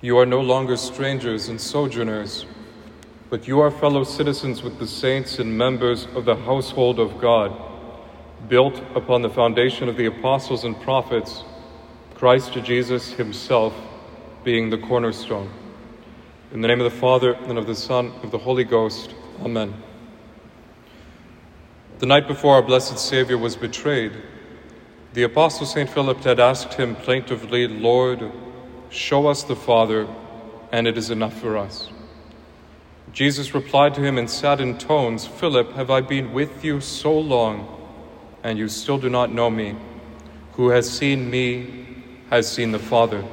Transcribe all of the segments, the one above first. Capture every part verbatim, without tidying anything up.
You are no longer strangers and sojourners, but you are fellow citizens with the saints and members of the household of God, built upon the foundation of the apostles and prophets, Christ Jesus himself being the cornerstone. In the name of the Father, and of the Son, and of the Holy Ghost. Amen. The night before our blessed Savior was betrayed, the Apostle Saint Philip had asked him plaintively, "Lord, show us the Father, and it is enough for us." Jesus replied to him in saddened tones, "Philip, have I been with you so long, and you still do not know me? Who has seen me has seen the Father."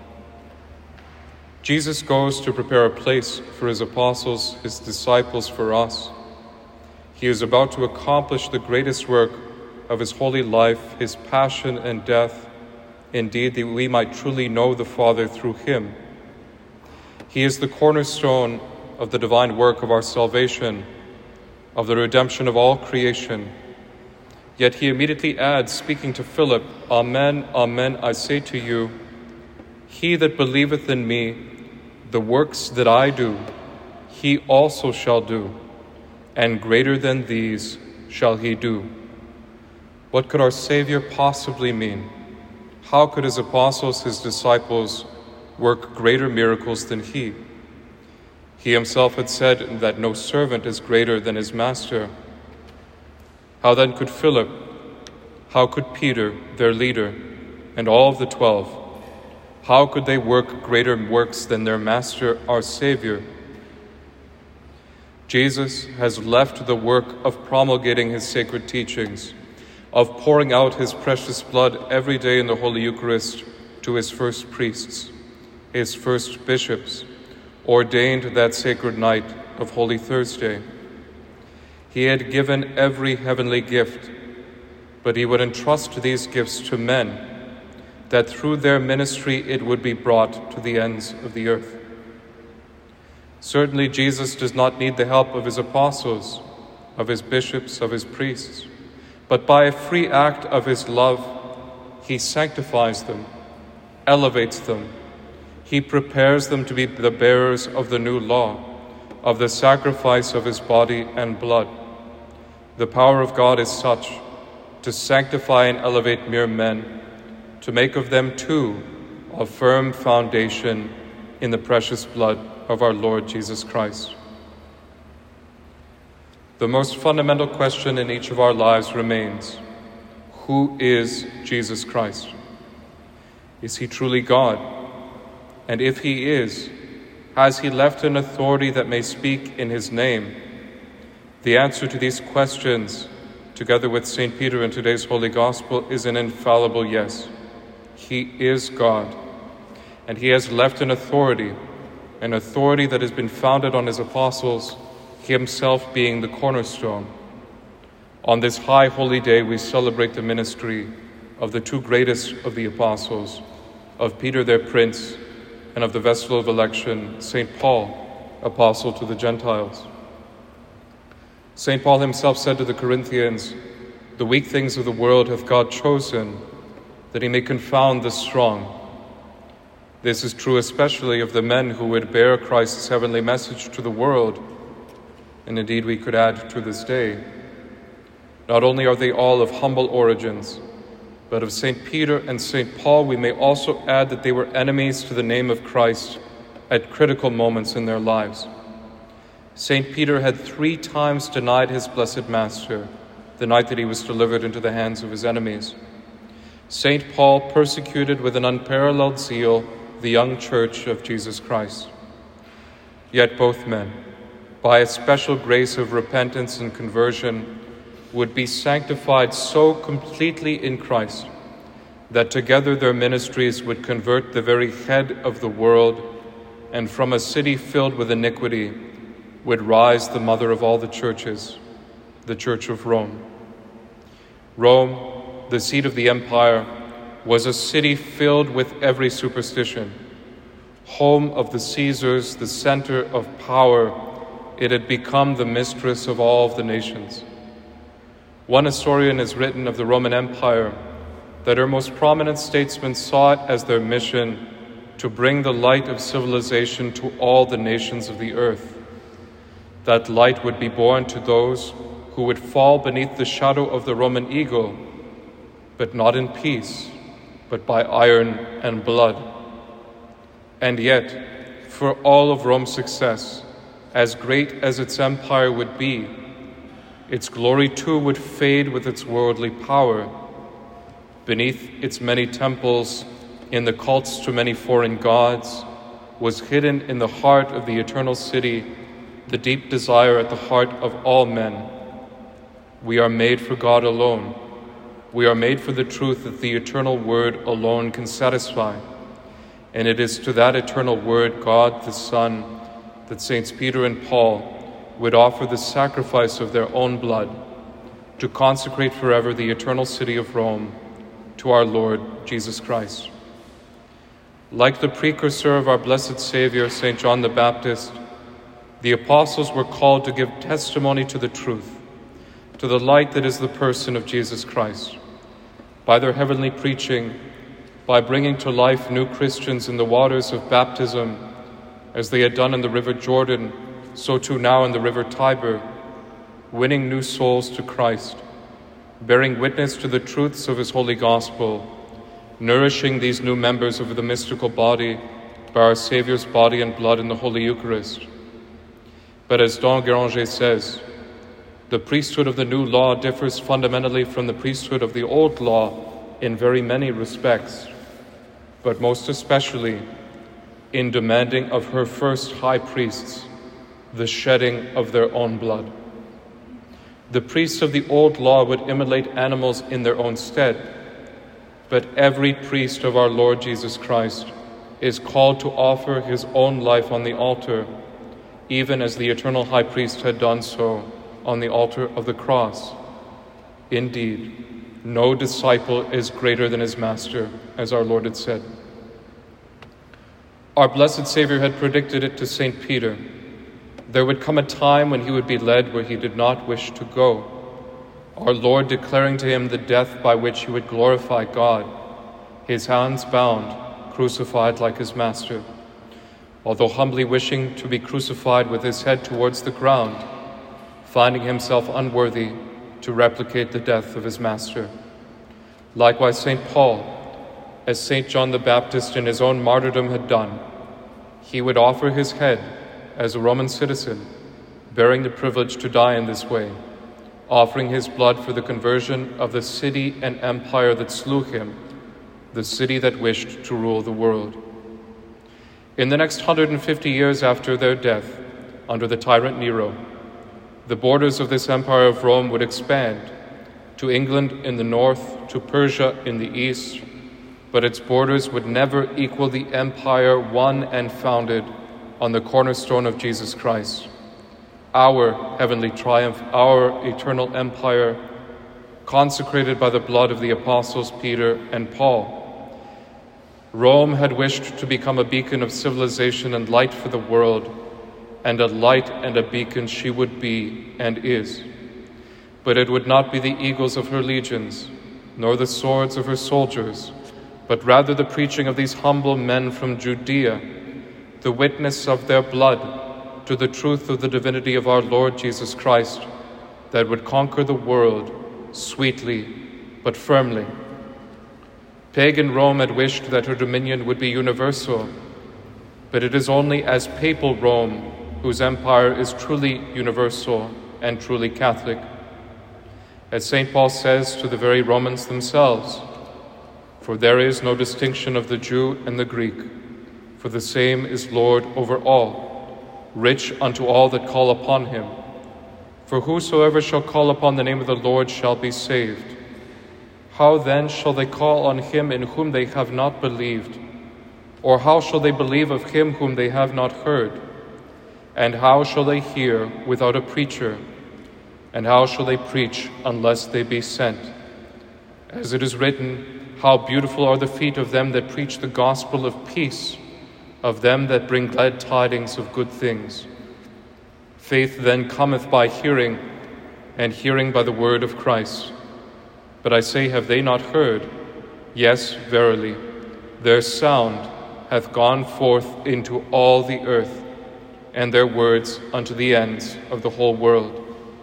Jesus goes to prepare a place for his apostles, his disciples, for us. He is about to accomplish the greatest work of his holy life, his passion and death, indeed, that we might truly know the Father through him. He is the cornerstone of the divine work of our salvation, of the redemption of all creation. Yet he immediately adds, speaking to Philip, "Amen, amen, I say to you, he that believeth in me, the works that I do, he also shall do, and greater than these shall he do." What could our Savior possibly mean? How could his apostles, his disciples, work greater miracles than he? He himself had said that no servant is greater than his master. How then could Philip, how could Peter, their leader, and all of the twelve, how could they work greater works than their master, our Savior? Jesus has left the work of promulgating his sacred teachings, of pouring out his precious blood every day in the Holy Eucharist to his first priests, his first bishops, ordained that sacred night of Holy Thursday. He had given every heavenly gift, but he would entrust these gifts to men, that through their ministry it would be brought to the ends of the earth. Certainly Jesus does not need the help of his apostles, of his bishops, of his priests, but by a free act of his love, he sanctifies them, elevates them. He prepares them to be the bearers of the new law, of the sacrifice of his body and blood. The power of God is such to sanctify and elevate mere men, to make of them too a firm foundation in the precious blood of our Lord Jesus Christ. The most fundamental question in each of our lives remains: who is Jesus Christ? Is he truly God? And if he is, has he left an authority that may speak in his name? The answer to these questions, together with Saint Peter in today's Holy Gospel, is an infallible yes. He is God, and he has left an authority, an authority that has been founded on his apostles, himself being the cornerstone. On this high holy day, we celebrate the ministry of the two greatest of the apostles, of Peter their prince, and of the vessel of election, Saint Paul, apostle to the Gentiles. Saint Paul himself said to the Corinthians, "The weak things of the world hath God chosen, that he may confound the strong." This is true especially of the men who would bear Christ's heavenly message to the world, and indeed we could add to this day. Not only are they all of humble origins, but of Saint Peter and Saint Paul we may also add that they were enemies to the name of Christ at critical moments in their lives. Saint Peter had three times denied his blessed Master the night that he was delivered into the hands of his enemies. Saint Paul persecuted with an unparalleled zeal the young church of Jesus Christ. Yet both men, by a special grace of repentance and conversion, would be sanctified so completely in Christ that together their ministries would convert the very head of the world, and from a city filled with iniquity would rise the mother of all the churches, the Church of Rome. Rome, the seat of the empire, was a city filled with every superstition. Home of the Caesars, the center of power, it had become the mistress of all of the nations. One historian has written of the Roman Empire that her most prominent statesmen saw it as their mission to bring the light of civilization to all the nations of the earth. That light would be born to those who would fall beneath the shadow of the Roman eagle, but not in peace, but by iron and blood. And yet, for all of Rome's success, as great as its empire would be, its glory too would fade with its worldly power. Beneath its many temples, in the cults to many foreign gods, was hidden in the heart of the eternal city the deep desire at the heart of all men. We are made for God alone. We are made for the truth that the eternal Word alone can satisfy. And it is to that eternal Word, God the Son, that Saints Peter and Paul would offer the sacrifice of their own blood to consecrate forever the eternal city of Rome to our Lord Jesus Christ. Like the precursor of our blessed Savior, Saint John the Baptist, the apostles were called to give testimony to the truth, to the light that is the person of Jesus Christ. By their heavenly preaching, by bringing to life new Christians in the waters of baptism, as they had done in the river Jordan, so too now in the river Tiber, winning new souls to Christ, bearing witness to the truths of his holy gospel, nourishing these new members of the mystical body by our Saviour's body and blood in the Holy Eucharist. But as Don Guéranger says, the priesthood of the new law differs fundamentally from the priesthood of the old law in very many respects, but most especially in demanding of her first high priests the shedding of their own blood. The priests of the old law would immolate animals in their own stead, but every priest of our Lord Jesus Christ is called to offer his own life on the altar, even as the eternal high priest had done so on the altar of the cross. Indeed, no disciple is greater than his master, as our Lord had said. Our blessed Savior had predicted it to Saint Peter. There would come a time when he would be led where he did not wish to go, our Lord declaring to him the death by which he would glorify God, his hands bound, crucified like his master, although humbly wishing to be crucified with his head towards the ground, finding himself unworthy to replicate the death of his master. Likewise, Saint Paul, as Saint John the Baptist in his own martyrdom had done, he would offer his head as a Roman citizen, bearing the privilege to die in this way, offering his blood for the conversion of the city and empire that slew him, the city that wished to rule the world. In the next one hundred fifty years after their death, under the tyrant Nero, the borders of this empire of Rome would expand to England in the north, to Persia in the east, but its borders would never equal the empire won and founded on the cornerstone of Jesus Christ, our heavenly triumph, our eternal empire, consecrated by the blood of the apostles Peter and Paul. Rome had wished to become a beacon of civilization and light for the world, and a light and a beacon she would be and is. But it would not be the eagles of her legions, nor the swords of her soldiers, but rather the preaching of these humble men from Judea, the witness of their blood to the truth of the divinity of our Lord Jesus Christ, that would conquer the world sweetly but firmly. Pagan Rome had wished that her dominion would be universal, but it is only as papal Rome whose empire is truly universal and truly Catholic. As Saint Paul says to the very Romans themselves, "For there is no distinction of the Jew and the Greek, for the same is Lord over all, rich unto all that call upon him. For whosoever shall call upon the name of the Lord shall be saved. How then shall they call on him in whom they have not believed? Or how shall they believe of him whom they have not heard? And how shall they hear without a preacher? And how shall they preach unless they be sent? As it is written, how beautiful are the feet of them that preach the gospel of peace, of them that bring glad tidings of good things. Faith then cometh by hearing, and hearing by the word of Christ. But I say, have they not heard? Yes, verily, their sound hath gone forth into all the earth, and their words unto the ends of the whole world.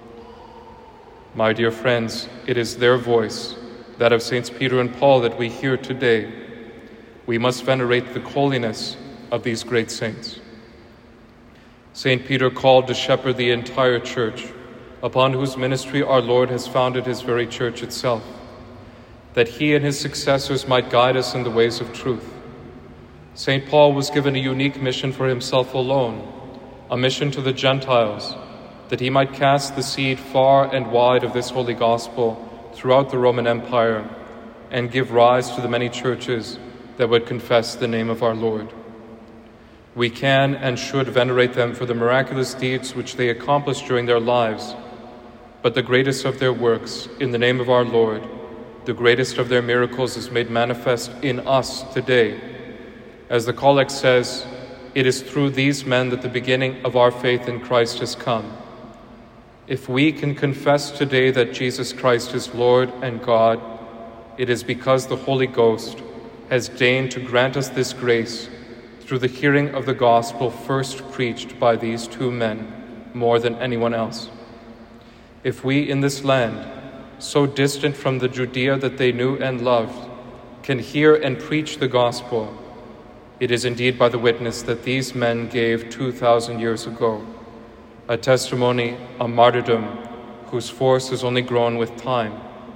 My dear friends, it is their voice, that of Saints Peter and Paul, that we hear today. We must venerate the holiness of these great saints. Saint Peter called to shepherd the entire church, upon whose ministry our Lord has founded his very church itself, that he and his successors might guide us in the ways of truth. Saint Paul was given a unique mission for himself alone, a mission to the Gentiles, that he might cast the seed far and wide of this holy gospel throughout the Roman Empire and give rise to the many churches that would confess the name of our Lord. We can and should venerate them for the miraculous deeds which they accomplished during their lives, but the greatest of their works, in the name of our Lord, the greatest of their miracles is made manifest in us today. As the Collect says, it is through these men that the beginning of our faith in Christ has come. If we can confess today that Jesus Christ is Lord and God, it is because the Holy Ghost has deigned to grant us this grace through the hearing of the gospel first preached by these two men more than anyone else. If we in this land, so distant from the Judea that they knew and loved, can hear and preach the gospel, it is indeed by the witness that these men gave two thousand years ago, a testimony, a martyrdom, whose force has only grown with time.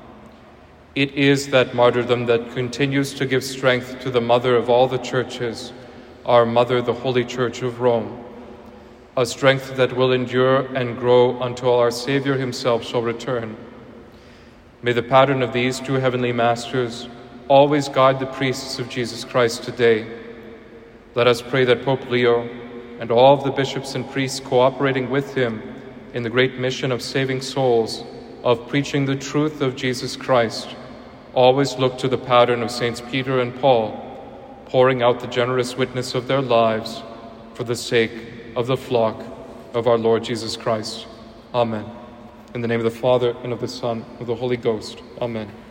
It is that martyrdom that continues to give strength to the mother of all the churches, our mother, the Holy Church of Rome, a strength that will endure and grow until our Savior himself shall return. May the pattern of these two heavenly masters always guide the priests of Jesus Christ today. Let us pray that Pope Leo and all of the bishops and priests cooperating with him in the great mission of saving souls, of preaching the truth of Jesus Christ, always look to the pattern of Saints Peter and Paul, pouring out the generous witness of their lives for the sake of the flock of our Lord Jesus Christ. Amen. In the name of the Father, and of the Son, and of the Holy Ghost. Amen.